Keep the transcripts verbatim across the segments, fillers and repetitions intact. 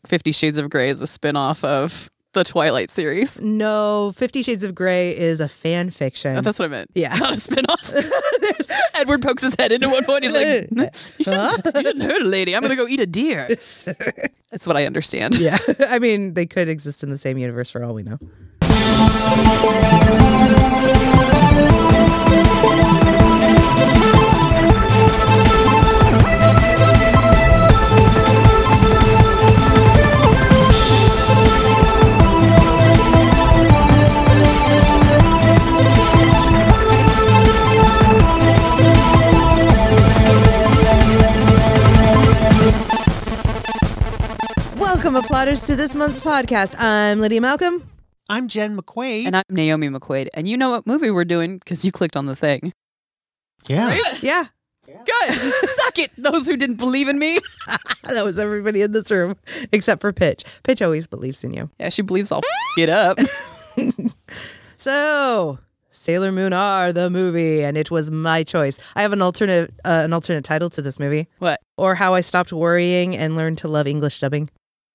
Fifty Shades of Grey is a spin-off of the Twilight series. No, Fifty Shades of Grey is a fan fiction. Oh, that's what I meant. Yeah. Not a spin-off. Edward pokes his head into one point. He's like, you shouldn't, you shouldn't hurt a lady. I'm going to go eat a deer. That's what I understand. Yeah. I mean, they could exist in the same universe for all we know. Welcome, applauders, to this month's podcast. I'm Lydia Malcolm. I'm Jen McQuaid. And I'm Naomi McQuaid. And you know what movie we're doing because you clicked on the thing. Yeah. Right? Yeah. Good. Suck it, those who didn't believe in me. That was everybody in this room, except for Pitch. Pitch always believes in you. Yeah, she believes I'll f it up. So, Sailor Moon R, the movie, and it was my choice. I have an alternate, uh, an alternate title to this movie. What? Or How I Stopped Worrying and Learned to Love English Dubbing.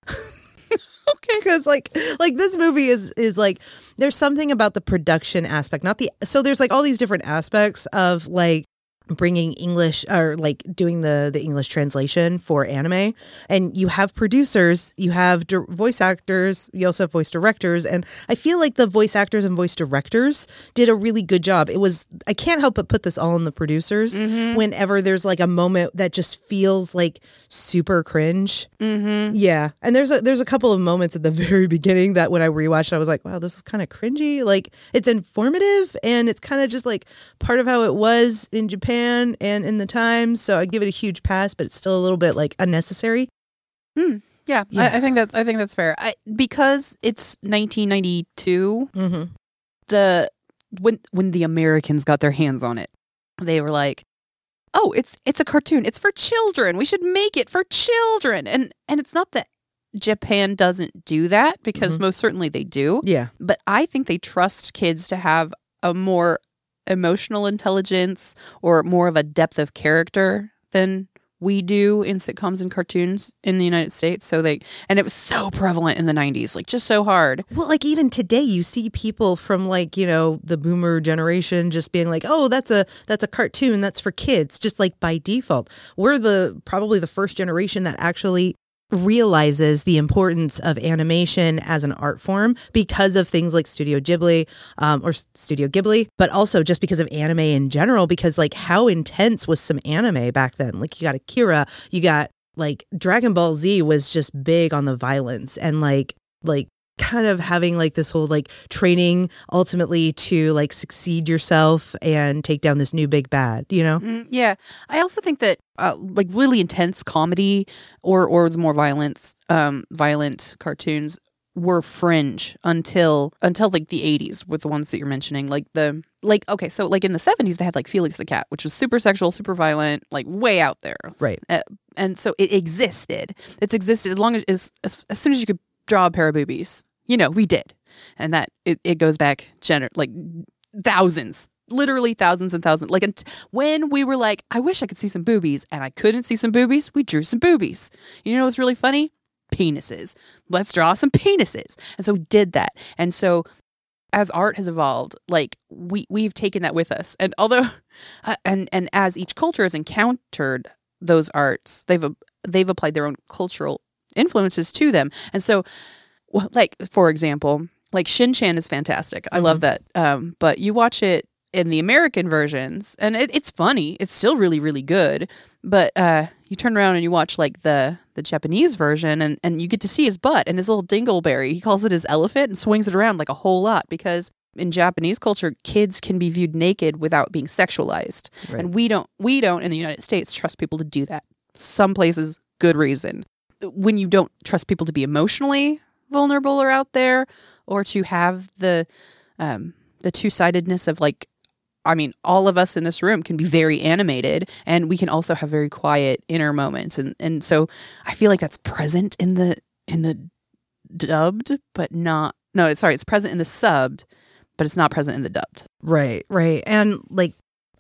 Okay. Because like like this movie is is like there's something about the production aspect, not the so there's like all these different aspects of like bringing English or like doing the the English translation for anime, and you have producers, you have di- voice actors, you also have voice directors, and I feel like the voice actors and voice directors did a really good job. It was I can't help but put this all on the producers Mm-hmm. whenever there's like a moment that just feels like super cringe. Mm-hmm. Yeah, and there's a there's a couple of moments at the very beginning that when I rewatched, I was like, wow, this is kind of cringy. Like it's informative and it's kind of just like part of how it was in Japan and in the time. So I give it a huge pass, but it's still a little bit like unnecessary. Hmm. Yeah, Yeah. I, I think that I think that's fair. I, because it's nineteen ninety-two. Mm-hmm. The when when the Americans got their hands on it, they were like, "Oh, it's it's a cartoon. It's for children. We should make it for children." And and it's not that Japan doesn't do that, because Mhm. most certainly they do. Yeah. But I think they trust kids to have a more emotional intelligence or more of a depth of character than we do in sitcoms and cartoons in the United States. So they, and it was so prevalent in the nineties, like just so hard. Well, like even today, you see people from like, you know, the boomer generation just being like, oh, that's a that's a cartoon. That's for kids, just like by default. We're the probably the first generation that actually realizes the importance of animation as an art form because of things like Studio Ghibli um, or Studio Ghibli, but also just because of anime in general, because like how intense was some anime back then? Like you got Akira, you got like Dragon Ball Z was just big on the violence and like like kind of having like this whole like training ultimately to like succeed yourself and take down this new big bad, you know? Mm, yeah. I also think that uh, like really intense comedy or or the more violence, um, violent cartoons were fringe until until like the eighties with the ones that you're mentioning. Like the like okay, so like in the seventies they had like Felix the Cat, which was super sexual, super violent, like way out there. Right. Uh, and so it existed. It's existed as long as as, as as soon as you could draw a pair of boobies. You know, we did. And that it, it goes back gener- like thousands, literally thousands and thousands. Like unt- when we were like, I wish I could see some boobies, and I couldn't see some boobies, we drew some boobies. You know what's really funny? Penises. Let's draw some penises. And so we did that. And so as art has evolved, like we we've taken that with us. And although uh, and and as each culture has encountered those arts, they've they've applied their own cultural influences to them. And so well, like, for example, like Shin-Chan is fantastic. I Mm-hmm. love that. Um, but you watch it in the American versions, and it, it's funny. It's still really, really good. But uh, you turn around and you watch like the the Japanese version, and, and you get to see his butt and his little dingleberry. He calls it his elephant and swings it around like a whole lot because in Japanese culture, kids can be viewed naked without being sexualized. Right. And we don't, we don't in the United States trust people to do that. Some places, good reason. When you don't trust people to be emotionally vulnerable or out there, or to have the um the two-sidedness of like, I mean, all of us in this room can be very animated, and we can also have very quiet inner moments, and and so I feel like that's present in the in the dubbed, but not no sorry it's present in the subbed, but it's not present in the dubbed. Right, right. And like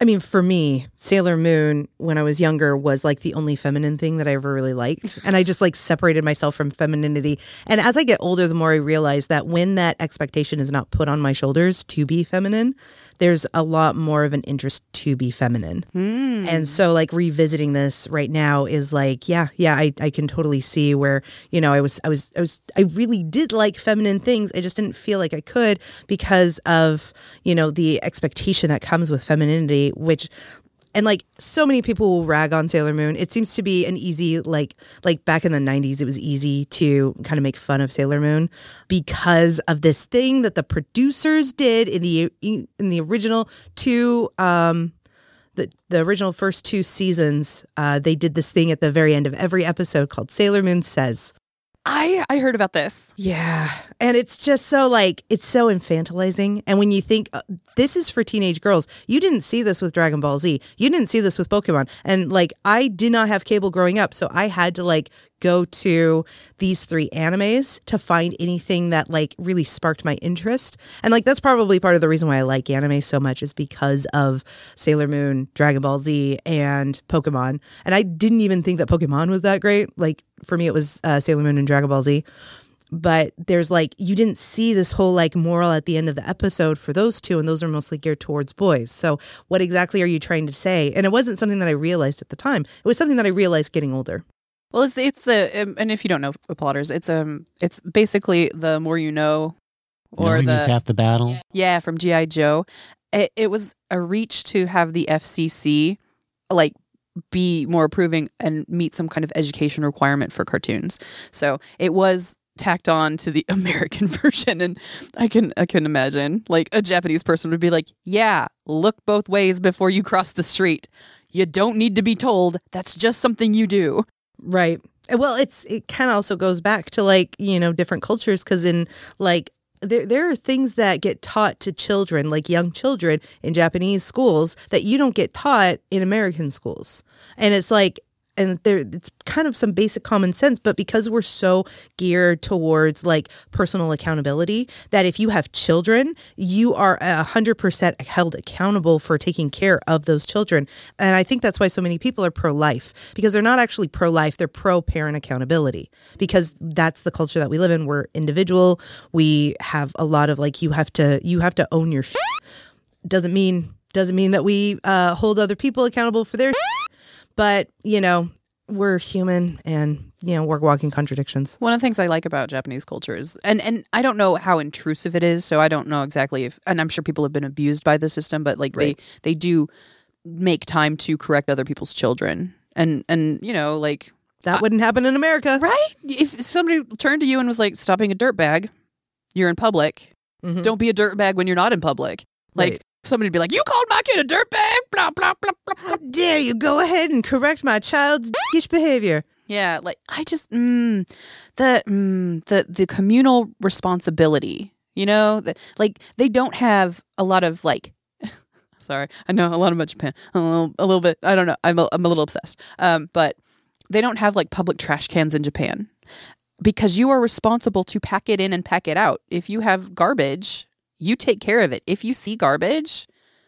I mean, for me, Sailor Moon, when I was younger, was like the only feminine thing that I ever really liked. And I just like separated myself from femininity. And as I get older, the more I realize that when that expectation is not put on my shoulders to be feminine, there's a lot more of an interest to be feminine. Mm. And so like revisiting this right now is like, yeah, yeah, I, I can totally see where, you know, I was, I was, I was, I really did like feminine things. I just didn't feel like I could because of, you know, the expectation that comes with femininity, which, and like so many people will rag on Sailor Moon. It seems to be an easy, like, like back in the nineties, it was easy to kind of make fun of Sailor Moon because of this thing that the producers did in the, in the original two, um, the, the original first two seasons. Uh, they did this thing at the very end of every episode called Sailor Moon Says. I I heard about this. Yeah. And it's just so like, it's so infantilizing. And when you think uh, this is for teenage girls, you didn't see this with Dragon Ball Z. You didn't see this with Pokemon. And like, I did not have cable growing up. So I had to like go to these three animes to find anything that like really sparked my interest. And like, that's probably part of the reason why I like anime so much is because of Sailor Moon, Dragon Ball Z, and Pokemon. And I didn't even think that Pokemon was that great. Like for me, it was uh, Sailor Moon and Dragon Ball Z. But there's like, you didn't see this whole like moral at the end of the episode for those two. And those are mostly geared towards boys. So what exactly are you trying to say? And it wasn't something that I realized at the time. It was something that I realized getting older. Well, it's it's the um, and if you don't know plotters, it's um it's basically the more you know, or Knowing the is half the battle. yeah from G I Joe. It, it was a reach to have the F C C like be more approving and meet some kind of education requirement for cartoons. So it was tacked on to the American version, and I can I can imagine like a Japanese person would be like, yeah, look both ways before you cross the street. You don't need to be told. That's just something you do. Right. Well, it's it kind of also goes back to like, you know, different cultures because in like there there are things that get taught to children, like young children in Japanese schools that you don't get taught in American schools. And it's like and there it's kind of some basic common sense, but because we're so geared towards like personal accountability that if you have children, you are a hundred percent held accountable for taking care of those children. And I think that's why so many people are pro-life, because they're not actually pro-life, they're pro-parent accountability, because that's the culture that we live in. We're individual. We have a lot of like, you have to, you have to own your shit. Doesn't mean, doesn't mean that we uh, hold other people accountable for their shit. But, you know, we're human and, you know, we're walking contradictions. One of the things I like about Japanese culture is, and, and I don't know how intrusive it is, so I don't know exactly if, and I'm sure people have been abused by the system, but like Right. they, they do make time to correct other people's children. And, and you know, like. That wouldn't happen in America. Right? If somebody turned to you and was like, stop being a dirtbag, you're in public. Mm-hmm. Don't be a dirtbag when you're not in public. Like, Right. somebody would be like, you called my kid a dirtbag, blah, blah, blah, blah, blah. How dare you go ahead and correct my child's dickish behavior? Yeah, like I just mm, the mm, the the communal responsibility, you know, the, like they don't have a lot of like. Sorry, I know a lot about Japan, a little, a little bit. I don't know. I'm a, I'm a little obsessed. Um, but they don't have like public trash cans in Japan because you are responsible to pack it in and pack it out. If you have garbage, you take care of it. If you see garbage,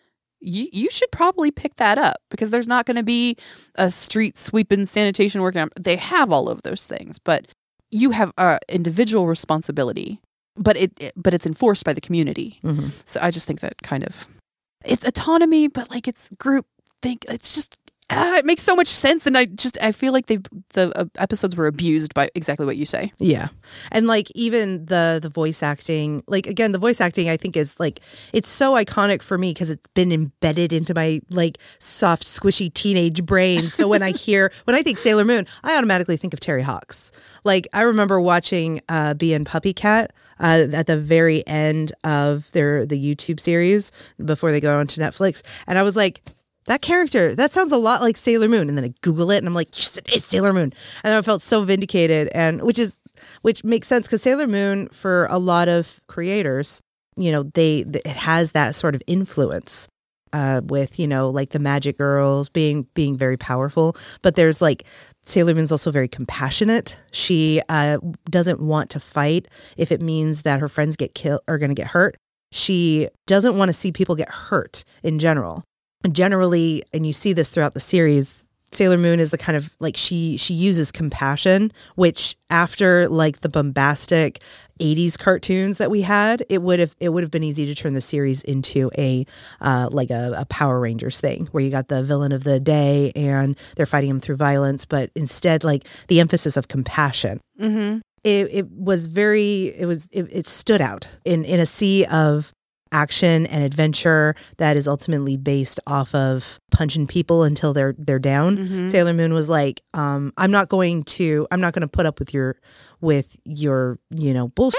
you you should probably pick that up because there's not going to be a street sweeping sanitation working. They have all of those things, but you have uh, individual responsibility, but it, it but it's enforced by the community. Mm-hmm. So I just think that kind of it's autonomy, but like it's group think. It's just ah, it makes so much sense, and I just I feel like they the uh, episodes were abused by exactly what you say. Yeah. And like even the the voice acting, like again, the voice acting I think is like, it's so iconic for me because it's been embedded into my like soft, squishy teenage brain. So when I hear, when I think Sailor Moon, I automatically think of Terry Hawks. Like I remember watching uh, Bee and Puppy Cat uh, at the very end of their the YouTube series before they go on to Netflix. And I was like, that character, that sounds a lot like Sailor Moon. And then I Google it and I'm like, yes, it is Sailor Moon. And then I felt so vindicated, and which is, which makes sense because Sailor Moon for a lot of creators, you know, they, it has that sort of influence uh, with, you know, like the magic girls being, being very powerful. But there's like, Sailor Moon's also very compassionate. She uh, doesn't want to fight if it means that her friends get killed or going to get hurt. She doesn't want to see people get hurt in general. generally, and you see this throughout the series, Sailor Moon is the kind of like she she uses compassion, which after like the bombastic eighties cartoons that we had, it would have it would have been easy to turn the series into a uh, like a, a Power Rangers thing where you got the villain of the day and they're fighting him through violence, but instead like the emphasis of compassion. Mm-hmm. It, it was very it was it, it stood out in in a sea of action and adventure that is ultimately based off of punching people until they're they're down. Mm-hmm. Sailor Moon was like, um, I'm not going to I'm not going to put up with your with your you know bullshit,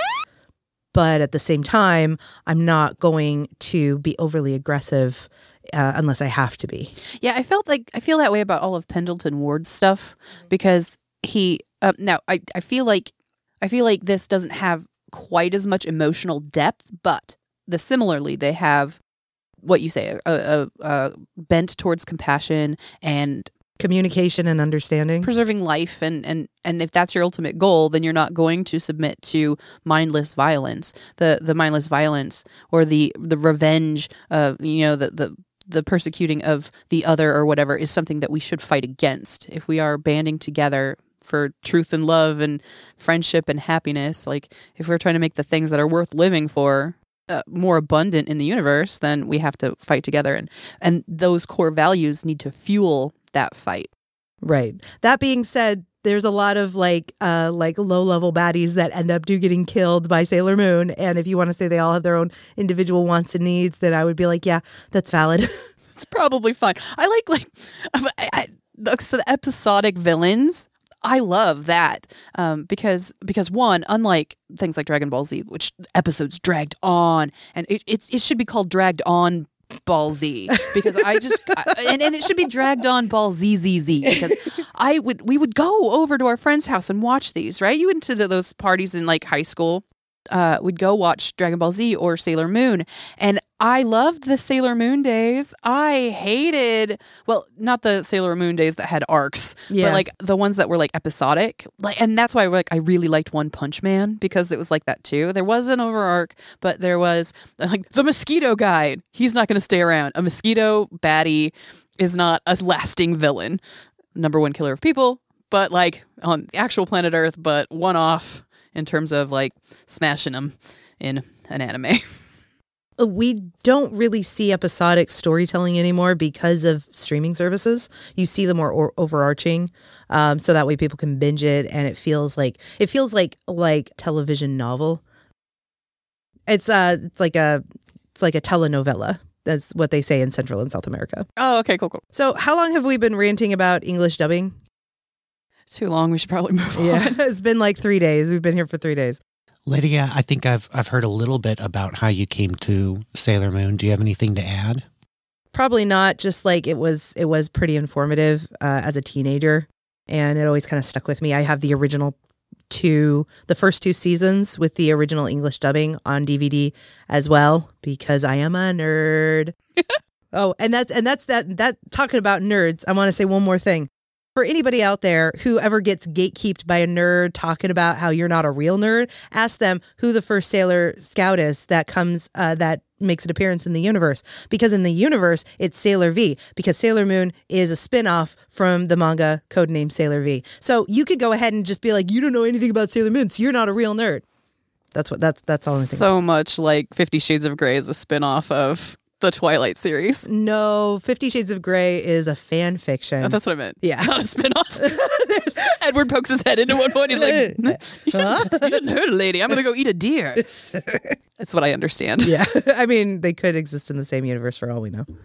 but at the same time, I'm not going to be overly aggressive uh, unless I have to be. Yeah, I felt like I feel that way about all of Pendleton Ward's stuff because he. Uh, now, I I feel like I feel like this doesn't have quite as much emotional depth, but the similarly they have what you say a, a, a bent towards compassion and Communication and understanding. preserving life, and and and if that's your ultimate goal, then you're not going to submit to mindless violence. The the mindless violence or the the revenge of you know the the the persecuting of the other or whatever is something that we should fight against. If we are banding together for truth and love and friendship and happiness, like if we're trying to make the things that are worth living for Uh, more abundant in the universe, then we have to fight together, and and those core values need to fuel that fight. Right. That being said, there's a lot of like uh like low level baddies that end up do getting killed by Sailor Moon, and if you want to say they all have their own individual wants and needs, then I would be like, yeah, that's valid. It's probably fine. I like like I, I, the, so the episodic villains. I love that um, because because one, unlike things like Dragon Ball Z, which episodes dragged on, and it it, it should be called Dragged On Ball Z because I just I, and, and it should be Dragged On Ball Z Z Z because I would we would go over to our friend's house and watch these. Right, you went to the, those parties in like high school. Uh, we'd go watch Dragon Ball Z or Sailor Moon, and I loved the Sailor Moon days. I hated, well, not the Sailor Moon days that had arcs, Yeah. but like the ones that were like episodic. Like, and that's why like I really liked One Punch Man because it was like that too. There was an over arc, but there was like the mosquito guy. He's not going to stay around. A mosquito baddie is not a lasting villain. Number one killer of people, but like on the actual planet Earth, but one off in terms of like smashing them in an anime. We don't really see episodic storytelling anymore because of streaming services. You see the more or- overarching, um, so that way people can binge it, and it feels like it feels like like television novel. It's uh, it's like a it's like a telenovela. That's what they say in Central and South America. Oh, okay, cool, cool. So, how long have we been ranting about English dubbing? Too long. We should probably move on. Yeah, it's been like three days. We've been here for three days. Lydia, I think I've I've heard a little bit about how you came to Sailor Moon. Do you have anything to add? Probably not. Just like it was, it was pretty informative uh, as a teenager, and it always kind of stuck with me. I have the original two, the first two seasons with the original English dubbing on D V D as well because I am a nerd. Oh, and that's and that's that. That talking about nerds, I want to say one more thing. For anybody out there who ever gets gatekeeped by a nerd talking about how you're not a real nerd, ask them who the first Sailor Scout is that comes, uh, that makes an appearance in the universe. Because in the universe, it's Sailor V, because Sailor Moon is a spin-off from the manga codenamed Sailor V. So you could go ahead and just be like, you don't know anything about Sailor Moon, so you're not a real nerd. That's what, that's, that's all I'm thinking. So much like Fifty Shades of Grey is a spin-off of the Twilight series. No, Fifty Shades of Grey is a fan fiction. Oh, that's what I meant. Yeah. Not a spin-off. Edward pokes his head into one point. He's like, you shouldn't, you shouldn't hurt a lady. I'm going to go eat a deer. That's what I understand. Yeah. I mean, they could exist in the same universe for all we know.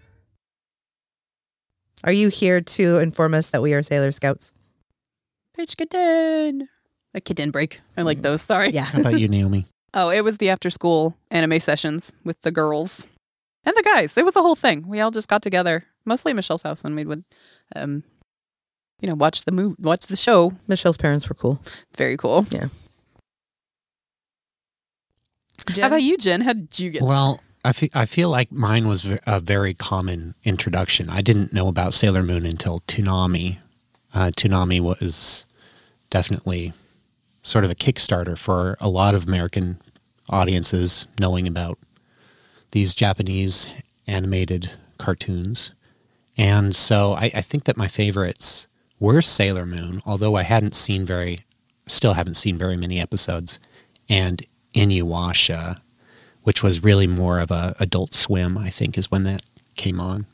Are you here to inform us that we are Sailor Scouts? Pitch kitten. A kitten break. I like those. Sorry. Yeah. How about you, Naomi? Oh, it was the after-school anime sessions with the girls and the guys. It was a whole thing. We all just got together, mostly at Michelle's house, and we would, um, you know, watch the movie, watch the show. Michelle's parents were cool. Very cool. Yeah. Jen? How about you, Jen? How did you get? Well, I feel, I feel like mine was a very common introduction. I didn't know about Sailor Moon until Toonami. Uh, Toonami was definitely sort of a Kickstarter for a lot of American audiences knowing about these Japanese animated cartoons. And so I, I think that my favorites were Sailor Moon, although I hadn't seen very, still haven't seen very many episodes, and Inuyasha, which was really more of a Adult Swim, I think, is when that came on.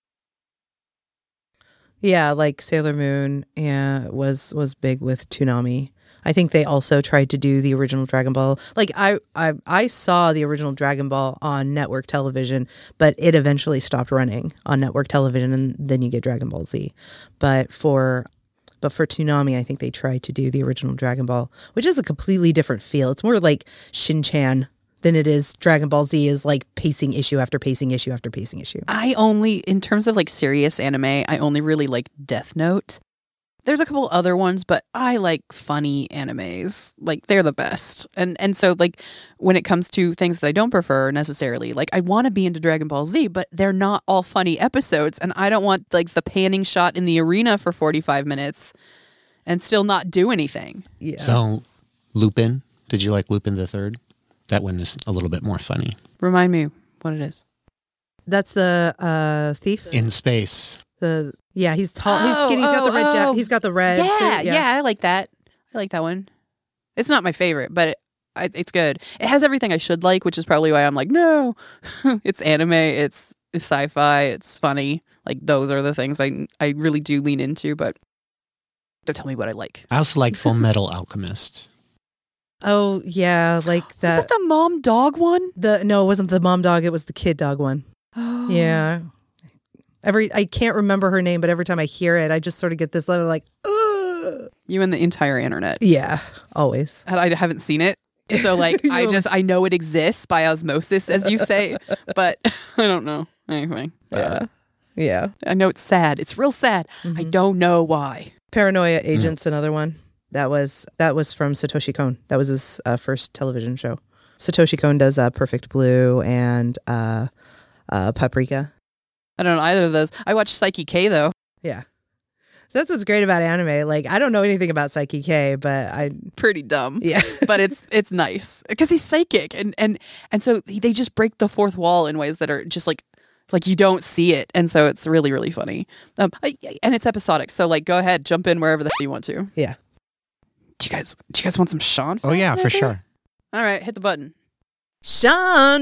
Yeah, like Sailor Moon and was was big with Toonami. I think they also tried to do the original Dragon Ball. Like I, I, I saw the original Dragon Ball on network television, but it eventually stopped running on network television, and then you get Dragon Ball Z. But for, but for Toonami, I think they tried to do the original Dragon Ball, which is a completely different feel. It's more like Shin-chan than it is Dragon Ball Z is like pacing issue after pacing issue after pacing issue. I only, in terms of like serious anime, I only really like Death Note. There's a couple other ones, but I like funny animes. Like, they're the best. And and so, like, when it comes to things that I don't prefer necessarily, like, I want to be into Dragon Ball Z, but they're not all funny episodes. And I don't want, like, the panning shot in the arena for forty-five minutes and still not do anything. Yeah. So, Lupin, did you like Lupin the Third? That one is a little bit more funny. Remind me what it is. That's the uh, thief. In space. The yeah, he's tall. He's Oh, skinny. He's got the red. oh, Ja- oh. he's got the red. Yeah, suit. yeah, I like that. I like that one. It's not my favorite, but it, I, it's good. It has everything I should like, which is probably why I'm like, no. It's anime, it's, it's sci-fi, it's funny. Like, those are the things I I really do lean into, but don't tell me what I like. I also like Full Metal Alchemist. Oh yeah, like that. Was that the mom dog one? The no, it wasn't the mom dog. It was the kid dog one. Oh. Yeah. Every I can't remember her name, but every time I hear it, I just sort of get this level like, ugh. You and the entire internet. Yeah, always. And I haven't seen it. So, like, I just, I know it exists by osmosis, as you say, but I don't know. Anyway. Yeah. Yeah. I know it's sad. It's real sad. Mm-hmm. I don't know why. Paranoia Agent's mm. another one. That was that was from Satoshi Kon. That was his uh, first television show. Satoshi Kon does uh, Perfect Blue and uh, uh, Paprika. I don't know either of those. I watched Psyche K though. Yeah. So that's what's great about anime. Like, I don't know anything about Psyche K, but I pretty dumb. Yeah. But it's it's nice because he's psychic, and and and so they just break the fourth wall in ways that are just like like you don't see it, and so it's really really funny. Um, and it's episodic, so like go ahead, jump in wherever the hell you want to. Yeah. Do you guys do you guys want some Sean? Oh yeah, for maybe? sure. All right, hit the button. Sean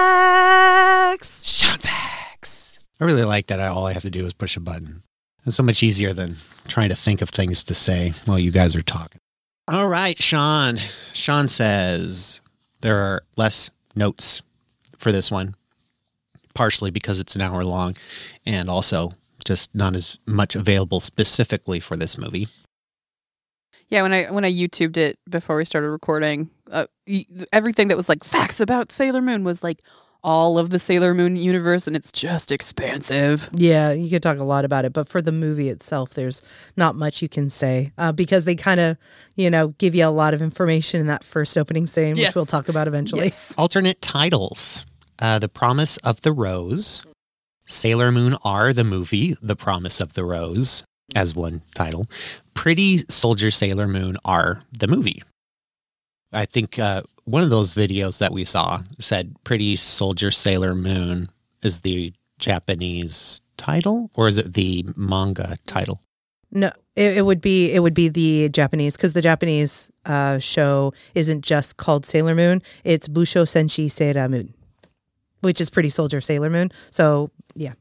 Facts. Sean Facts. I really like that I, all I have to do is push a button. It's so much easier than trying to think of things to say while you guys are talking. All right, Sean. Sean says there are less notes for this one, partially because it's an hour long, and also just not as much available specifically for this movie. Yeah, when I when I YouTubed it before we started recording, uh, everything that was like facts about Sailor Moon was like all of the Sailor Moon universe, and it's just expansive. Yeah, you could talk a lot about it, but for the movie itself, there's not much you can say uh, because they kind of, you know, give you a lot of information in that first opening scene, Yes. which we'll talk about eventually. Yes. Alternate titles. Uh, The Promise of the Rose. Sailor Moon R, the movie, The Promise of the Rose, as one title. Pretty Soldier Sailor Moon R, the movie. I think uh, one of those videos that we saw said Pretty Soldier Sailor Moon is the Japanese title, or is it the manga title? No, it, it would be it would be the Japanese, because the Japanese uh, show isn't just called Sailor Moon; it's Busho Senshi Sailor Moon, which is Pretty Soldier Sailor Moon. So yeah,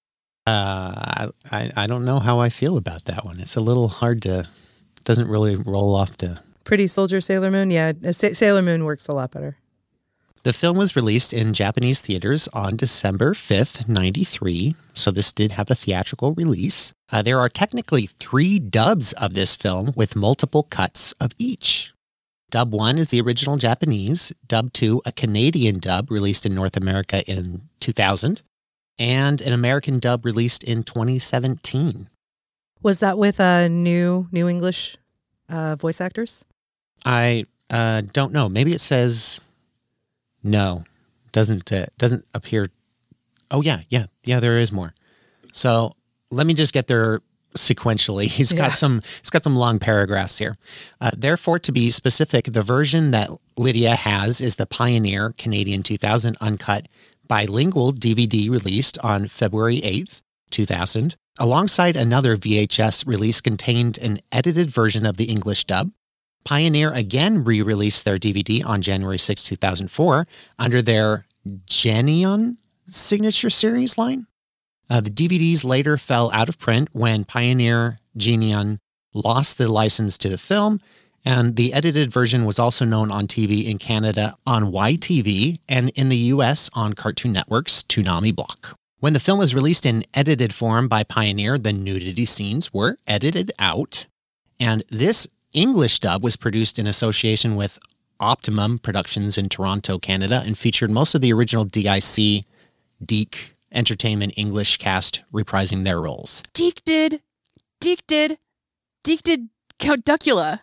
uh, I I don't know how I feel about that one. It's a little hard to doesn't really roll off the. Pretty Soldier Sailor Moon. Yeah, Sa- Sailor Moon works a lot better. The film was released in Japanese theaters on December fifth, ninety-three, so this did have a theatrical release. Uh, there are technically three dubs of this film with multiple cuts of each. Dub one is the original Japanese, Dub two, a Canadian dub released in North America in two thousand, and an American dub released in twenty seventeen. Was that with uh, new New English uh, voice actors? I uh, don't know. Maybe it says no. Doesn't uh, doesn't appear. Oh yeah, yeah, yeah. There is more. So let me just get there sequentially. He's got Yeah. some. He's got some long paragraphs here. Uh, therefore, to be specific, the version that Lydia has is the Pioneer Canadian two thousand uncut bilingual D V D released on February eighth, two thousand, alongside another V H S release contained an edited version of the English dub. Pioneer again re-released their D V D on January sixth, two thousand four under their Genion Signature Series line. Uh, the D V Ds later fell out of print when Pioneer Genion lost the license to the film, and the edited version was also known on T V in Canada on Y T V and in the U S on Cartoon Network's Toonami block. When the film was released in edited form by Pioneer, the nudity scenes were edited out, and this English dub was produced in association with Optimum Productions in Toronto, Canada, and featured most of the original D I C, Deke Entertainment English cast reprising their roles. Deke did. Deke did. Deke did Count Duckula.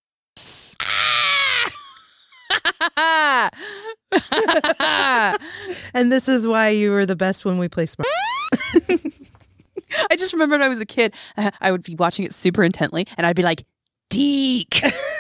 And this is why you were the best when we play Smart. I just remembered when I was a kid, I would be watching it super intently, and I'd be like, Deke.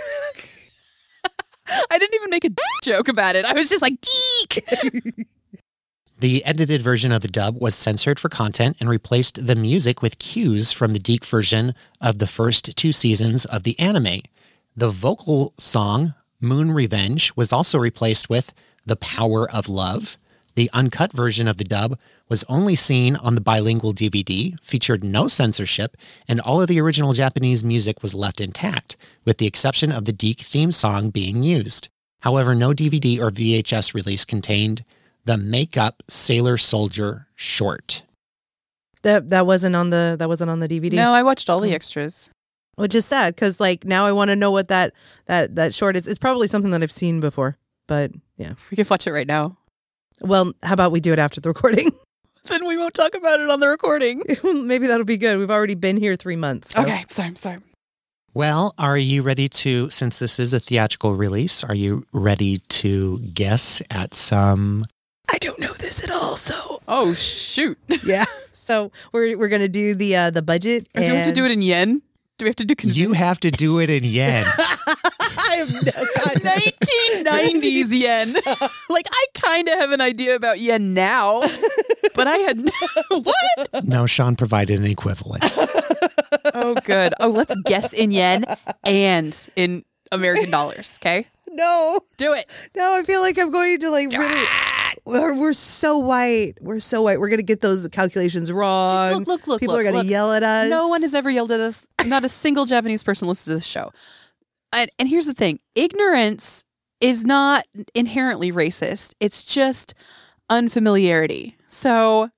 I didn't even make a joke about it. I was just like, Deke. The edited version of the dub was censored for content and replaced the music with cues from the Deke version of the first two seasons of the anime. The vocal song, Moon Revenge, was also replaced with The Power of Love. The uncut version of the dub was only seen on the bilingual D V D, featured no censorship, and all of the original Japanese music was left intact, with the exception of the Deke theme song being used. However, no D V D or V H S release contained the Make-Up Sailor Soldier short. That that wasn't on the that wasn't on the D V D. No, I watched all the extras. Which is sad because like now I want to know what that that that short is. It's probably something that I've seen before, but yeah. We can watch it right now. Well, how about we do it after the recording? Then we won't talk about it on the recording. Maybe that'll be good. We've already been here three months. So. Okay, sorry, I'm sorry. Well, are you ready to, since this is a theatrical release, are you ready to guess at some... I don't know this at all, so... Oh, shoot. Yeah. So we're we're going to do the uh, the budget. Do we have to do it in yen? Do we have to do... Conv- you have to do it in yen. I have no God. nineteen nineties yen. Like, I kind of have an idea about yen now, but I had... What? No, Sean provided an equivalent. Oh, good. Oh, let's guess in yen and in American dollars, okay? No. Do it. No, I feel like I'm going to like really... We're, we're so white. We're so white. We're going to get those calculations wrong. Just look, look, look. People look, are going to look. yell at us. No one has ever yelled at us. Not a single Japanese person listens to this show. And, and here's the thing. Ignorance is not inherently racist. It's just unfamiliarity. So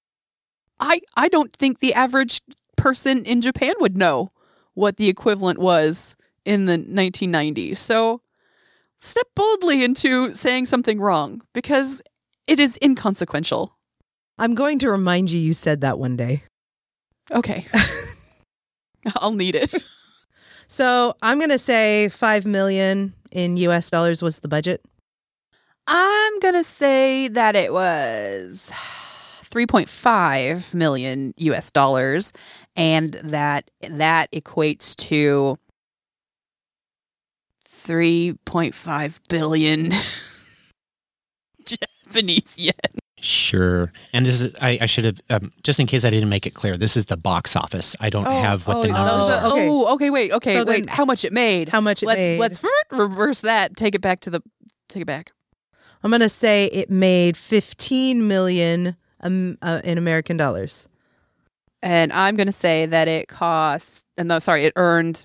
I I don't think the average person in Japan would know what the equivalent was in the nineteen nineties. So step boldly into saying something wrong because it is inconsequential. I'm going to remind you you said that one day. Okay. I'll need it. So I'm going to say five million in U S dollars was the budget. I'm going to say that it was three point five million U S dollars and that that equates to three point five billion Japanese yen. Sure. And this is, I, I should have, um, just in case I didn't make it clear, this is the box office. I don't Oh, have what oh, the numbers oh, are. Okay. Oh, okay, wait, okay, So wait. then- How much it made? How much it let's, made. Let's reverse that. Take it back to the. Take it back. I'm going to say it made fifteen million um, uh, in American dollars. And I'm going to say that it cost. And no, sorry, it earned.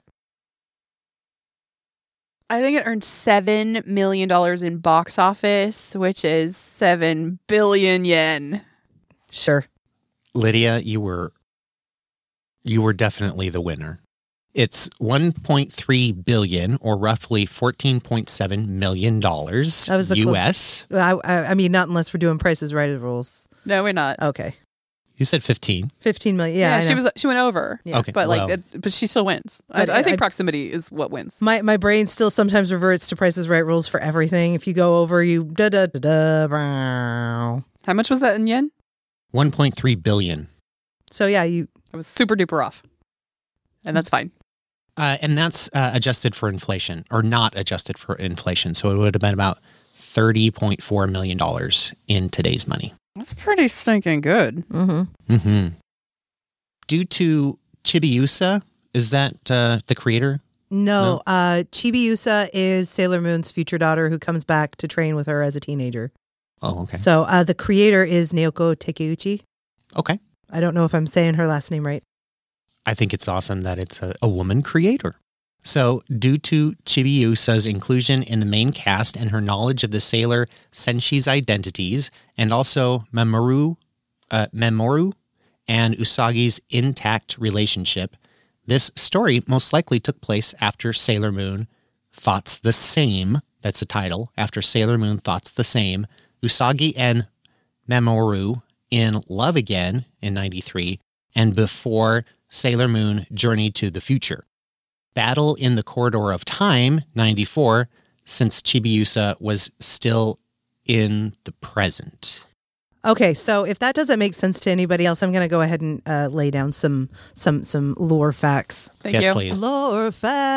I think it earned seven million dollars in box office, which is seven billion yen. Sure. Lydia, you were, you were definitely the winner. It's one point three billion, or roughly fourteen point seven million dollars That was the U S. I, I, I mean, not unless we're doing prices right rules. No, we're not. Okay. You said fifteen. fifteen million. Yeah, Yeah, I she know. was. She went over. Yeah. Okay. But like, well, it, but she still wins. I, But I think I- proximity is what wins. My my brain still sometimes reverts to prices right rules for everything. If you go over, you da da da da. Brow. How much was that in yen? one point three billion. So yeah, you I was super duper off, and that's fine. Uh, and that's uh, adjusted for inflation, or not adjusted for inflation. So it would have been about thirty point four million dollars in today's money. That's pretty stinking good. Mm-hmm. Mm-hmm. Due to Chibiusa, is that uh, the creator? No, No? Uh, Chibiusa is Sailor Moon's future daughter who comes back to train with her as a teenager. Oh, okay. So uh, the creator is Naoko Takeuchi. Okay. I don't know if I'm saying her last name right. I think it's awesome that it's a, a woman creator. So, due to Chibiusa's inclusion in the main cast and her knowledge of the sailor Senshi's identities, and also Mamoru, uh, Mamoru and Usagi's intact relationship, this story most likely took place after Sailor Moon Thoughts the Same. That's the title. After Sailor Moon Thoughts the Same, Usagi and Mamoru in Love Again in ninety-three, and before Sailor Moon Journey to the Future. Battle in the Corridor of Time, ninety-four, since Chibiusa was still in the present. Okay, so if that doesn't make sense to anybody else, I'm going to go ahead and uh, lay down some some some lore facts. Thank yes, you. please. Lore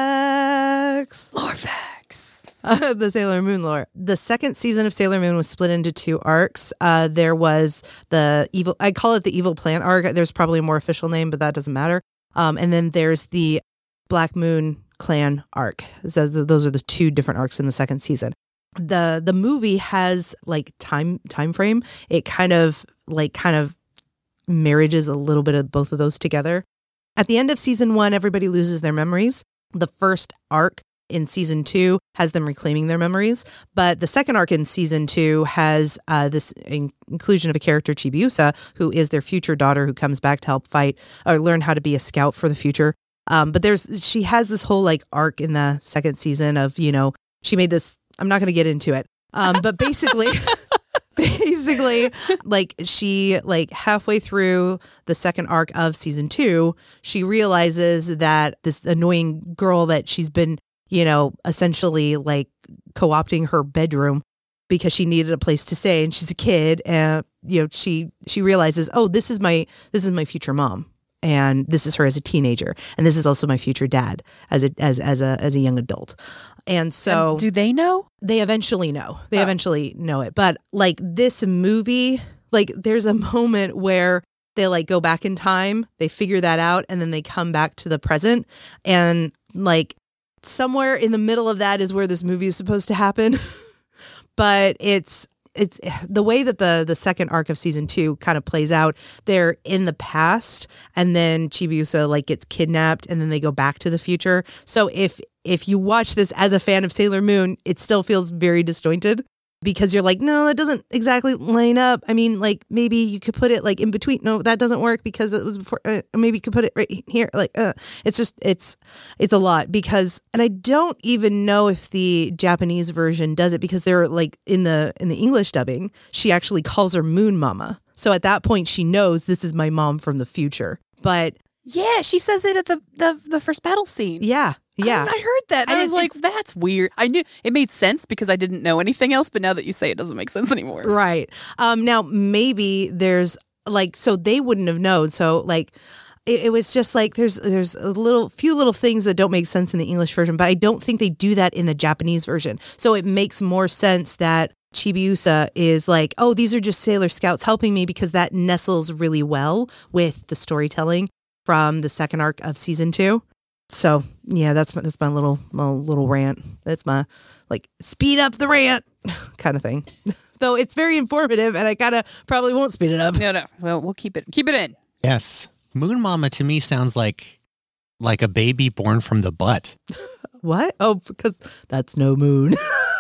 facts. Lore facts. Uh, the Sailor Moon lore. The second season of Sailor Moon was split into two arcs. Uh, there was the evil, I call it the Evil Plant arc. There's probably a more official name, but that doesn't matter. Um, and then there's the Black Moon Clan arc. So those are the two different arcs in the second season. The the movie has like time time frame. It kind of like kind of marriages a little bit of both of those together. At the end of season one, everybody loses their memories. The first arc in season two has them reclaiming their memories, but the second arc in season two has uh, this in- inclusion of a character, Chibiusa, who is their future daughter who comes back to help fight or learn how to be a scout for the future. Um, but there's she has this whole like arc in the second season of, you know, she made this. I'm not going to get into it, um, but basically. Basically, like she, like halfway through the second arc of season two, she realizes that this annoying girl that she's been, you know, essentially like co-opting her bedroom because she needed a place to stay, and she's a kid, and you know, she she realizes, oh, this is my this is my future mom, and this is her as a teenager, and this is also my future dad as a as as a as a young adult. And so Um, do they know? They eventually know. They Oh. eventually know it. But like this movie, like there's a moment where they like go back in time, they figure that out, and then they come back to the present. And like somewhere in the middle of that is where this movie is supposed to happen. But it's it's the way that the the second arc of season two kind of plays out. They're in the past, and then Chibiusa like gets kidnapped, and then they go back to the future. So if if you watch this as a fan of Sailor Moon, it still feels very disjointed because you're like, no, that doesn't exactly line up. I mean, like maybe you could put it like in between. No, that doesn't work because it was before. Uh, maybe you could put it right here. Like, uh, it's just it's it's a lot because, and I don't even know if the Japanese version does it because they're like in the in the English dubbing, she actually calls her Moon Mama. So at that point, she knows this is my mom from the future. But Yeah, she says it at the the, the first battle scene. yeah, yeah. I, I heard that. And And I was it- like, that's weird. I knew it made sense because I didn't know anything else, but now that you say it, doesn't make sense anymore. Right. Um, now, maybe there's like, so they wouldn't have known. So like, it, it was just like, there's there's a little few little things that don't make sense in the English version, but I don't think they do that in the Japanese version. So it makes more sense that Chibiusa is like, oh, these are just Sailor Scouts helping me because that nestles really well with the storytelling from the second arc of season two. So yeah, that's my, that's my little my little rant. That's my like speed up the rant kind of thing. Though it's very informative, and I kind of probably won't speed it up. No, no. Well, we'll keep it keep it in. Yes. Moon Mama to me sounds like like a baby born from the butt. What? Oh, because that's no moon.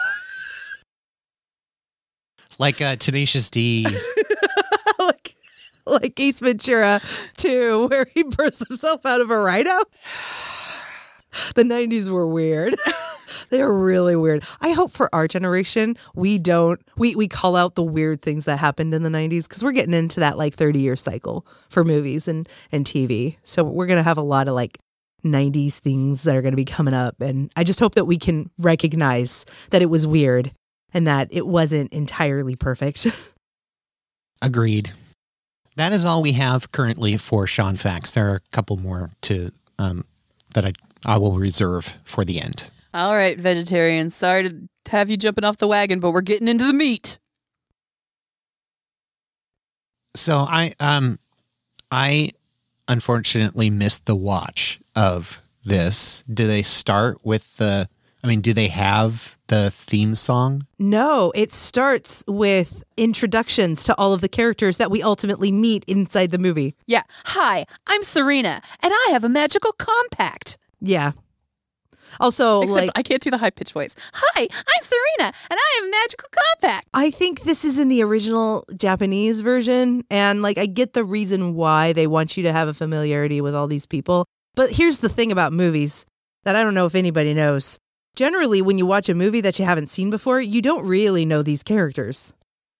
Like uh, Tenacious D. like like Ace Ventura two, where he bursts himself out of a rhino. The nineties were weird. They were really weird. I hope for our generation, we don't, we, we call out the weird things that happened in the nineties because we're getting into that like thirty year cycle for movies and, and T V. So we're going to have a lot of like nineties things that are going to be coming up. And I just hope that we can recognize that it was weird and that it wasn't entirely perfect. Agreed. That is all we have currently for Sean Facts. There are a couple more to um, that I I will reserve for the end. All right, vegetarians. Sorry to have you jumping off the wagon, but we're getting into the meat. So I um I unfortunately missed the watch of this. Do they start with the I mean, do they have the theme song? No, it starts with introductions to all of the characters that we ultimately meet inside the movie. Yeah. Hi, I'm Serena, and I have a magical compact. Yeah. Also, Except like, I can't do the high-pitched voice. Hi, I'm Serena, and I have a magical compact. I think this is in the original Japanese version. And like, I get the reason why they want you to have a familiarity with all these people. But here's the thing about movies that I don't know if anybody knows. Generally, when you watch a movie that you haven't seen before, you don't really know these characters.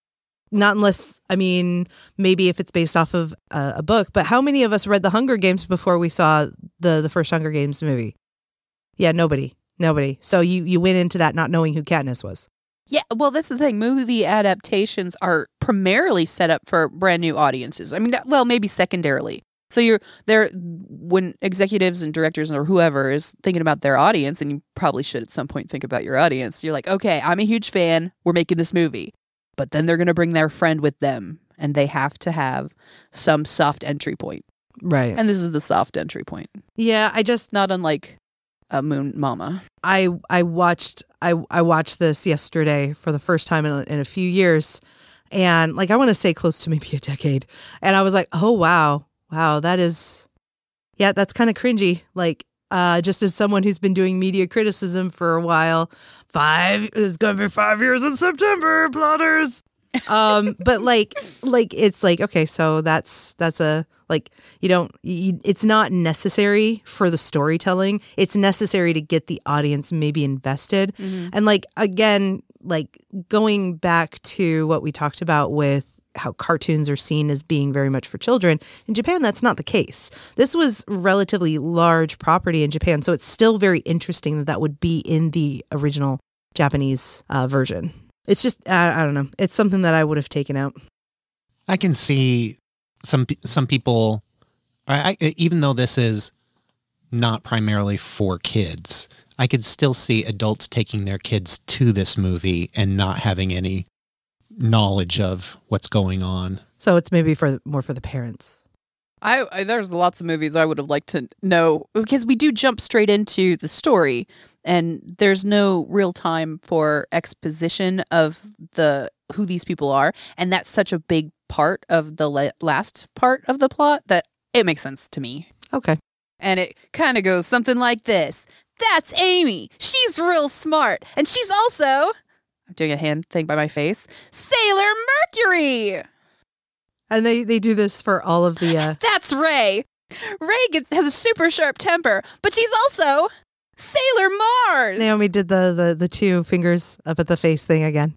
Not unless, I mean, maybe if it's based off of a, a book. But how many of us read The Hunger Games before we saw the, the first Hunger Games movie? Yeah, nobody. Nobody. So you, you went into that not knowing who Katniss was. Yeah, well, that's the thing. Movie adaptations are primarily set up for brand new audiences. I mean, well, maybe secondarily. So you're there when executives and directors or whoever is thinking about their audience, and you probably should at some point think about your audience. You're like, okay, I'm a huge fan. We're making this movie. But then they're going to bring their friend with them, and they have to have some soft entry point. Right. And this is the soft entry point. Yeah, I just Not unlike a Moon Mama. I I watched I I watched this yesterday for the first time in a, in a few years, and like I want to say close to maybe a decade, and I was like, oh wow, wow, that is, yeah, that's kind of cringy. Like, uh, just as someone who's been doing media criticism for a while, five it's gonna be five years in September, plotters. um, but like like it's like okay, so that's that's a like you don't you, it's not necessary for the storytelling. It's necessary to get the audience maybe invested. Mm-hmm. And like again, like going back to what we talked about with how cartoons are seen as being very much for children. In Japan, that's not the case. This was relatively large property in Japan, so it's still very interesting that that would be in the original Japanese uh, version. It's just, I, I don't know. It's something that I would have taken out. I can see some some people, I, I, even though this is not primarily for kids, I could still see adults taking their kids to this movie and not having any knowledge of what's going on. So it's maybe for more for the parents. I, I there's lots of movies I would have liked to know, because we do jump straight into the story, and there's no real time for exposition of the who these people are, and that's such a big part of the la- last part of the plot that it makes sense to me. Okay. And it kind of goes something like this. That's Amy. She's real smart, and she's also, I'm doing a hand thing by my face, Sailor Mercury. And they, they do this for all of the... Uh... That's Ray. Ray gets, has a super sharp temper, but she's also Sailor Mars. Naomi did the, the, the two fingers up at the face thing again.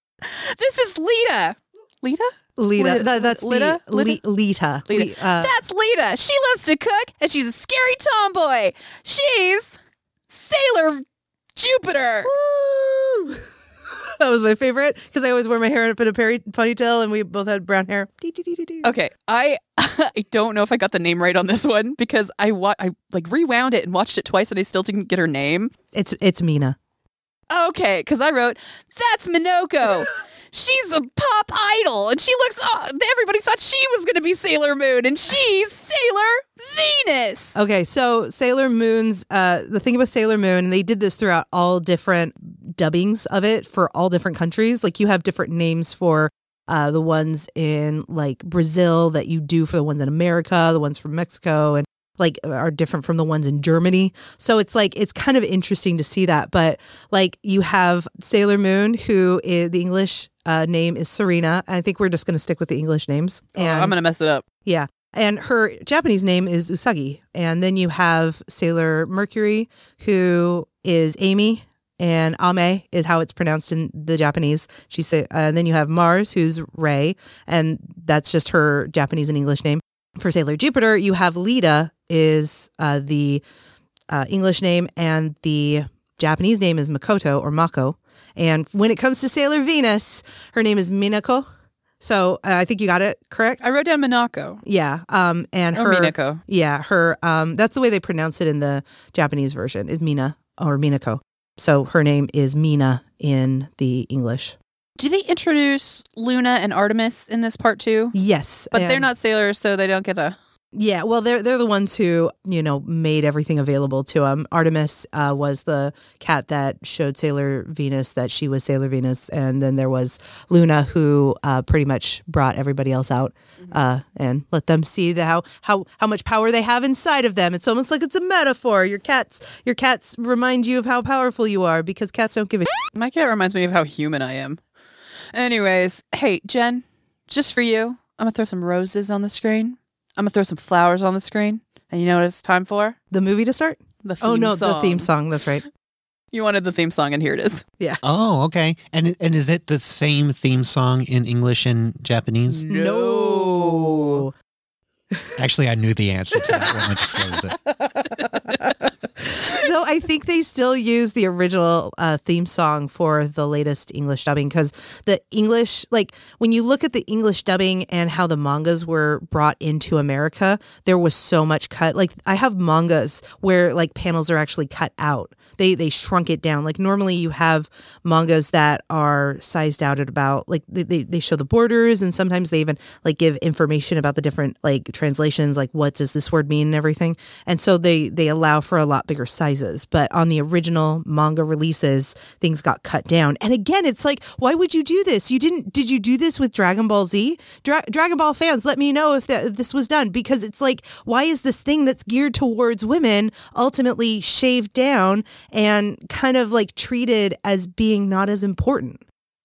This is Lita. Lita? Lita. Lita. That, that's Lita? the... Lita. Lita. Lita. Le- uh... That's Lita. She loves to cook, and she's a scary tomboy. She's Sailor Jupiter. Woo! That was my favorite, because I always wear my hair up in a peri- ponytail, and we both had brown hair. Okay, I I don't know if I got the name right on this one, because I wa- I like rewound it and watched it twice, and I still didn't get her name. It's it's Mina. Okay, because I wrote, that's Minoko. She's a pop idol, and she looks, oh, everybody thought she was going to be Sailor Moon, and she's Sailor Venus. Okay, so Sailor Moon's, uh, the thing about Sailor Moon, and they did this throughout all different dubbings of it for all different countries. Like, you have different names for uh, the ones in, like, Brazil that you do for the ones in America, the ones from Mexico, and like are different from the ones in Germany. So it's like, it's kind of interesting to see that. But like, you have Sailor Moon, who is, the English uh, name is Serena. And I think we're just going to stick with the English names. And, oh, I'm going to mess it up. Yeah. And her Japanese name is Usagi. And then you have Sailor Mercury, who is Amy. And Ame is how it's pronounced in the Japanese. She say, uh, and then you have Mars, who's Ray. And that's just her Japanese and English name. For Sailor Jupiter, you have Lita is uh, the uh, English name, and the Japanese name is Makoto or Mako. And when it comes to Sailor Venus, her name is Minako. So uh, I think you got it correct. I wrote down Minako. Yeah. Um, and or her, Minako. Yeah, her. Um, that's the way they pronounce it in the Japanese version is Mina or Minako. So her name is Mina in the English. Do they introduce Luna and Artemis in this part too? Yes. But they're and- not sailors, so they don't get the... Yeah, well, they're they're the ones who, you know, made everything available to them. Artemis uh, was the cat that showed Sailor Venus that she was Sailor Venus, and then there was Luna, who uh, pretty much brought everybody else out uh, and let them see the, how how how much power they have inside of them. It's almost like it's a metaphor. Your cats your cats remind you of how powerful you are because cats don't give a shit. My cat reminds me of how human I am. Anyways, hey, Jen, just for you, I'm going to throw some roses on the screen. I'm going to throw some flowers on the screen. And you know what it's time for? The movie to start? The theme Oh, no, song. the theme song. That's right. You wanted the theme song, and here it is. Yeah. Oh, okay. And and is it the same theme song in English and Japanese? No. Actually, I knew the answer to that when I disclosed it. No, I think they still use the original uh, theme song for the latest English dubbing because the English, like when you look at the English dubbing and how the mangas were brought into America, there was so much cut. Like I have mangas where like panels are actually cut out. They they shrunk it down. Like normally you have mangas that are sized out at about like they, they, they show the borders and sometimes they even like give information about the different like translations, like what does this word mean and everything. And so they they allow for a lot bigger sizes. But on the original manga releases, things got cut down. And again, it's like, why would you do this? You didn't, did you do this with Dragon Ball Z? Dra- Dragon Ball fans, let me know if, that, if this was done because it's like, why is this thing that's geared towards women ultimately shaved down and kind of like treated as being not as important?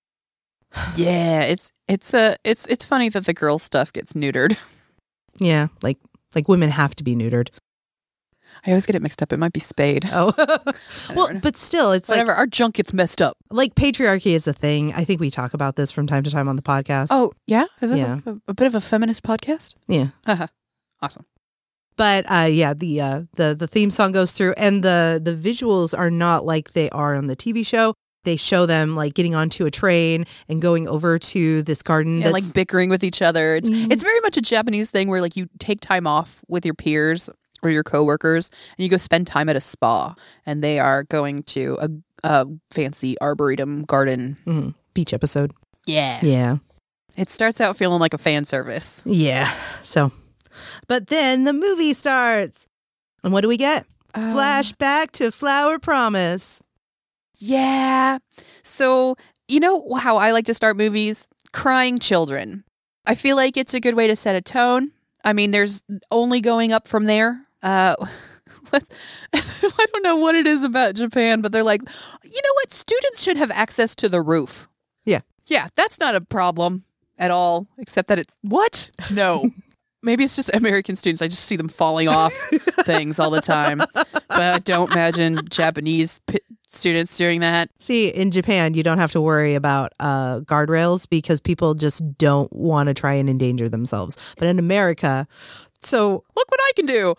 Yeah, it's it's a it's it's funny that the girl stuff gets neutered. Yeah, like like women have to be neutered. I always get it mixed up. It might be spayed. Oh, well, Whatever. but still, it's Whatever. like Our junk gets messed up. like patriarchy is a thing. I think we talk about this from time to time on the podcast. Oh, yeah? Is this Yeah. A, a bit of a feminist podcast? yeah. Awesome. But uh, yeah, the uh, the the theme song goes through, and the the visuals are not like they are on the T V show. They show them like getting onto a train and going over to this garden. And that's, like bickering with each other. It's Mhm. it's very much a Japanese thing where like you take time off with your peers or your coworkers and you go spend time at a spa and they are going to a, a fancy arboretum garden. Mhm. Beach episode. Yeah. Yeah, It starts out feeling like a fan service. yeah. So, but then the movie starts, and what do we get? Um, Flashback to Flower Promise. Yeah. So, you know how I like to start movies? Crying children. I feel like it's a good way to set a tone. I mean, there's only going up from there. Uh, let's, I don't know what it is about Japan, but they're like, you know what? Students should have access to the roof. Yeah. Yeah, that's not a problem at all, except that it's, what? No. Maybe it's just American students. I just see them falling off things all the time. But I don't imagine Japanese p- students doing that. See, in Japan, you don't have to worry about uh, guardrails because people just don't want to try and endanger themselves. But in America, so Look what I can do.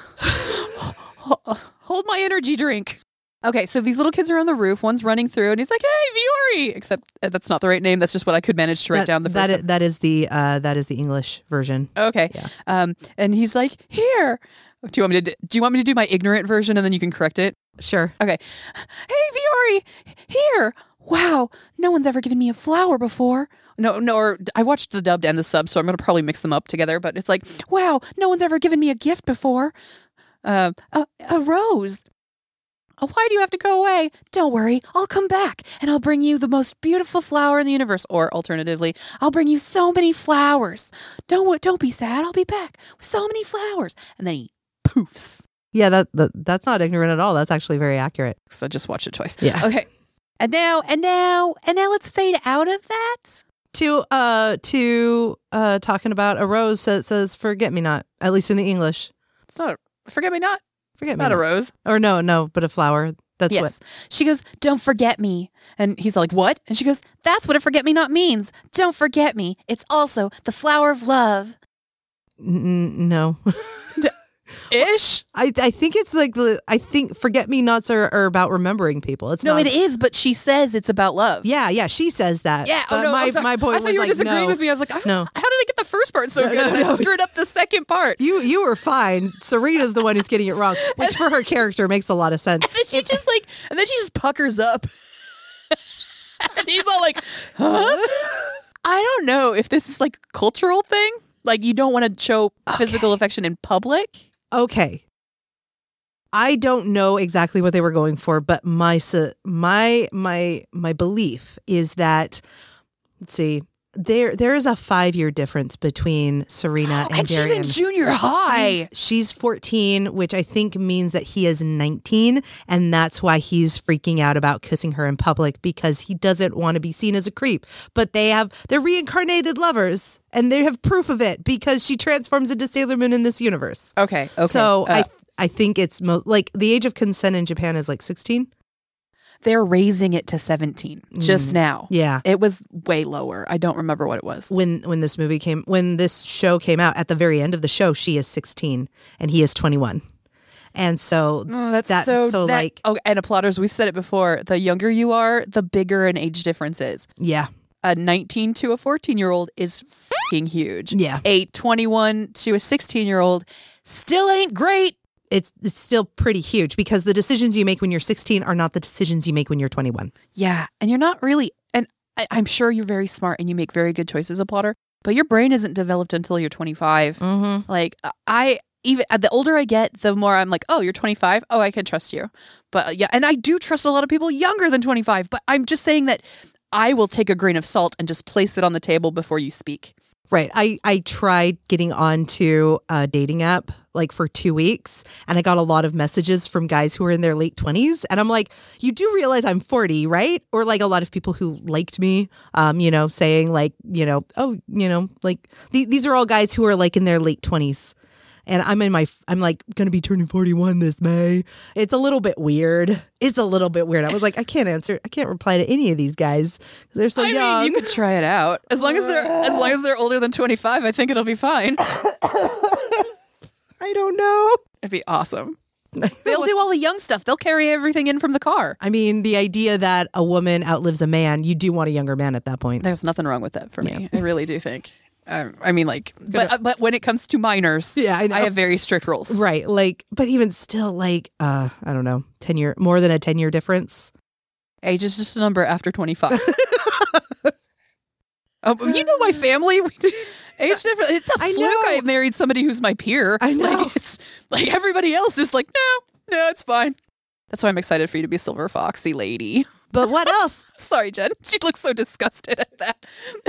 Hold my energy drink. Okay, so these little kids are on the roof. One's running through, and he's like, "Hey, Viore!" Except uh, that's not the right name. That's just what I could manage to write that, down the that first is, that is the uh, that is the English version. time. Okay, Yeah. um, and he's like, "Here." Do you want me to? Do you want me to do my ignorant version, and then you can correct it? Sure. Okay. Hey, Viore, here. Wow, no one's ever given me a flower before. No, no, or I watched the dubbed and the sub, so I'm going to probably mix them up together. But it's like, wow, no one's ever given me a gift before. Uh, a, a rose. Oh, why do you have to go away? Don't worry, I'll come back and I'll bring you the most beautiful flower in the universe. Or alternatively, I'll bring you so many flowers. Don't don't be sad. I'll be back with so many flowers. And then he poofs. Yeah, that, that that's not ignorant at all. That's actually very accurate. So I just watched it twice. Yeah. Okay. And now, and now, and now let's fade out of that. To uh to uh talking about a rose that says forget me not, at least in the English. It's not a, forget me not. Forget It's me not not. a rose. Or no, no, but a flower. That's Yes. what. She goes, don't forget me. And he's like, what? And she goes, that's what a forget me not means. Don't forget me. It's also the flower of love. N- no. Ish. I, I think it's like the I think forget me nots are, are about remembering people. It's No, not, it is, but she says it's about love. Yeah, yeah, she says that. Yeah. But oh, no, my I'm sorry. my point I thought was you were like disagreeing no. with me. I was like, I, No. how did I get the first part so No, good no, and I no. screwed up the second part? You you were fine. Serena's the one who's getting it wrong, which for her character makes a lot of sense. And then she just like, and then she just puckers up. And he's all like, huh? I don't know if this is like a cultural thing. Like you don't want to show physical affection in public. Okay. I don't know exactly what they were going for, but my su- my my my belief is that let's see, there there is a five year difference between Serena and, And she's Darian. in junior high. She's, she's fourteen, which I think means that he is nineteen, and that's why he's freaking out about kissing her in public because he doesn't want to be seen as a creep. But they have they're reincarnated lovers, and they have proof of it because she transforms into Sailor Moon in this universe. Okay. Okay. So Uh, I I think it's mo- like the age of consent in Japan is like sixteen. they're raising it to seventeen just now. Yeah. It was way lower. I don't remember what it was. When when this movie came, when this show came out, at the very end of the show, she is sixteen and he is twenty-one. And so Oh, that's that, so, so that- like, oh, and applauders, we've said it before. The younger you are, the bigger an age difference is. yeah, A nineteen to a fourteen year old is fucking huge. Yeah. A twenty-one to a sixteen year old still ain't great. it's it's still pretty huge because the decisions you make when you're sixteen are not the decisions you make when you're twenty-one. Yeah. And you're not really, and I, I'm sure you're very smart and you make very good choices, applauders, but your brain isn't developed until you're twenty-five. Mm-hmm. Like, I, even the older I get, the more I'm like, oh, you're twenty-five. Oh, I can trust you. But uh, yeah, and I do trust a lot of people younger than twenty-five, but I'm just saying that I will take a grain of salt and just place it on the table before you speak. Right. I, I tried getting onto a dating app like for two weeks and I got a lot of messages from guys who were in their late twenties. And I'm like, you do realize I'm forty, right? Or like a lot of people who liked me, um, you know, saying like, you know, oh, you know, like th- these are all guys who are like in their late twenties. And I'm in my, I'm like going to be turning forty-one this May. It's a little bit weird. It's a little bit weird. I was like, I can't answer. I can't reply to any of these guys because they're so I young. mean, you could try it out. As long as they're as long as they're older than twenty-five, I think it'll be fine. I don't know. It'd be awesome. They'll do all the young stuff. They'll carry everything in from the car. I mean, the idea that a woman outlives a man, you do want a younger man at that point. There's nothing wrong with that for me. I really do think. Um, I mean, like, but uh, but when it comes to minors, Yeah, I know. I have very strict rules. Right. Like, but even still, like, uh, I don't know, ten year, more than a ten year difference. Age is just a number after twenty-five. um, you know my family. Age difference. It's a I fluke. know. I married somebody who's my peer. I know. Like, it's like everybody else is like, no, no, it's fine. That's why I'm excited for you to be Silver Foxy lady. But what else? Sorry, Jen. She looks so disgusted at that.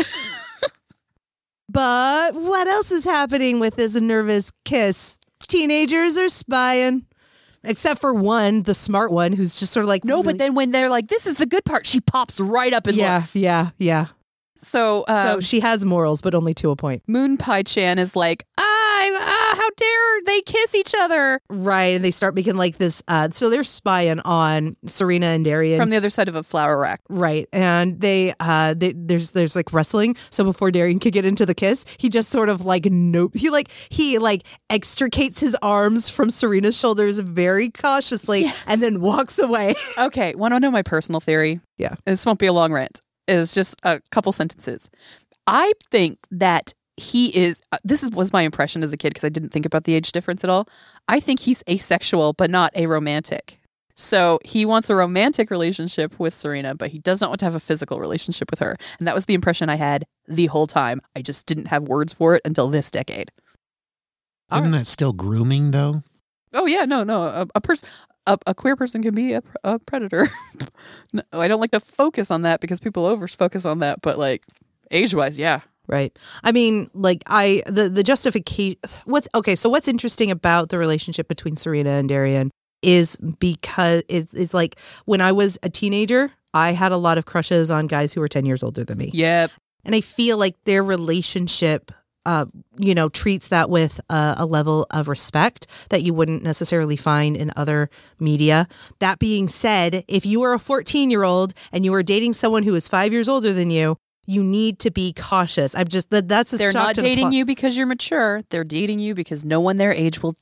But what else is happening with this nervous kiss? Teenagers are spying. Except for one, the smart one, who's just sort of like, No, really- but then when they're like, this is the good part, she pops right up and yeah, looks. yeah, yeah. So, um, So she has morals, but only to a point. Moon Pie Chan is like, ah, ah, how dare they kiss each other Right. And they start making like this. Uh, so they're spying on Serena and Darian. from the other side of a flower rack. Right, and they, uh, they, there's, there's like wrestling. So before Darian could get into the kiss, he just sort of like nope. He like he like extricates his arms from Serena's shoulders very cautiously, Yes. and then walks away. Okay, want to know my personal theory? Yeah. This won't be a long rant. It's just a couple sentences. I think that he is, uh, this is, was my impression as a kid because I didn't think about the age difference at all. I think he's asexual, but not aromantic. So he wants a romantic relationship with Serena, but he does not want to have a physical relationship with her. And that was the impression I had the whole time. I just didn't have words for it until this decade. Isn't that still grooming though? Oh, yeah, no, no. A, a person, a, a queer person can be a, a predator. No, I don't like to focus on that because people over focus on that. But like age wise, yeah. Right. I mean, like I the the justification. What's okay? So what's interesting about the relationship between Serena and Darian is because is is like when I was a teenager, I had a lot of crushes on guys who were ten years older than me. Yep. And I feel like their relationship, uh, you know, treats that with a, a level of respect that you wouldn't necessarily find in other media. That being said, if you are a fourteen-year-old and you are dating someone who is five years older than you, you need to be cautious. I'm just that that's a They're shock not to the dating plot. you because you're mature. They're dating you because no one their age will date.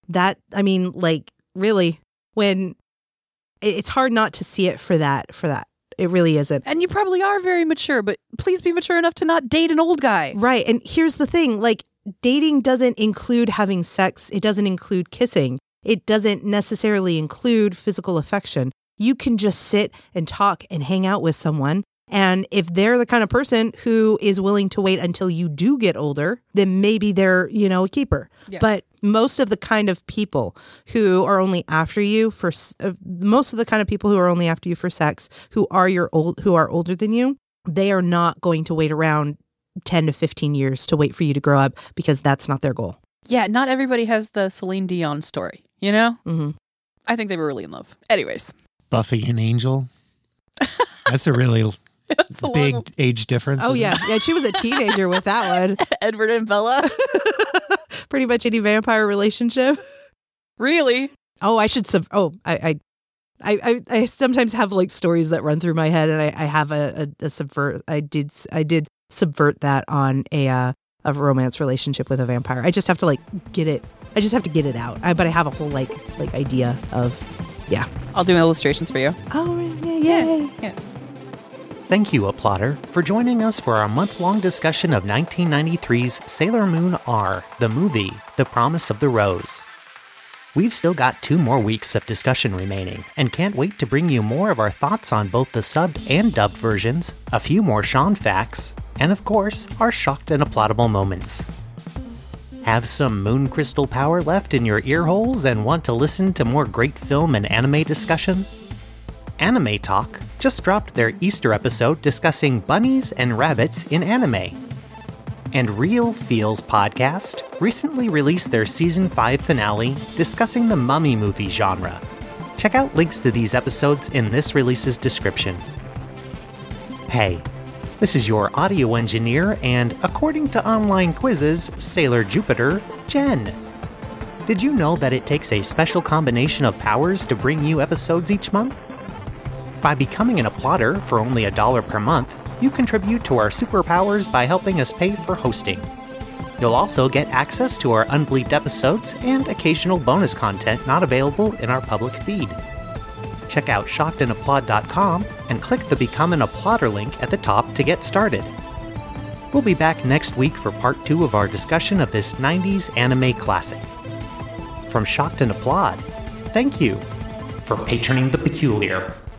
that, I mean, like, really, when it's hard not to see it for that, for that. It really isn't. And you probably are very mature, but please be mature enough to not date an old guy. Right. And here's the thing, like, dating doesn't include having sex. It doesn't include kissing. It doesn't necessarily include physical affection. You can just sit and talk and hang out with someone. And if they're the kind of person who is willing to wait until you do get older, then maybe they're, you know, a keeper. Yeah. But most of the kind of people who are only after you for uh, most of the kind of people who are only after you for sex, who are your old, who are older than you, they are not going to wait around ten to fifteen years to wait for you to grow up, because that's not their goal. Yeah, not everybody has the Celine Dion story, you know? Mm-hmm. I think they were really in love. Anyways. Buffy and Angel. That's a really That's a big long... age difference. Oh, yeah. It? Yeah, she was a teenager with that one. Edward and Bella. Pretty much any vampire relationship. Really? Oh, I should sub. Oh, I, I, I, I sometimes have like stories that run through my head, and I, I have a, a, a subvert. I did, I did subvert that on a, uh, a romance relationship with a vampire. I just have to like get it. I just have to get it out. I, but I have a whole like, like idea of, yeah. I'll do illustrations for you. Oh, yeah, yay. Yeah. yeah. Thank you, Applauder, for joining us for our month-long discussion of nineteen ninety-three's Sailor Moon R, the movie, The Promise of the Rose. We've still got two more weeks of discussion remaining, and can't wait to bring you more of our thoughts on both the subbed and dubbed versions, a few more Sean facts, and of course, our shocked and applaudable moments. Have some moon crystal power left in your ear holes and want to listen to more great film and anime discussion? Anime Talk just dropped their Easter episode discussing bunnies and rabbits in anime. And Real Feels Podcast recently released their season five finale discussing the mummy movie genre. Check out links to these episodes in this release's description. Hey, this is your audio engineer and, according to online quizzes, Sailor Jupiter, Jen. Did you know that it takes a special combination of powers to bring you episodes each month? By becoming an applauder for only a dollar per month, you contribute to our superpowers by helping us pay for hosting. You'll also get access to our unbleeped episodes and occasional bonus content not available in our public feed. Check out shocked and applaud dot com and click the Become an Applauder link at the top to get started. We'll be back next week for part two of our discussion of this nineties anime classic. From Shocked and Applaud, thank you for patroning the peculiar.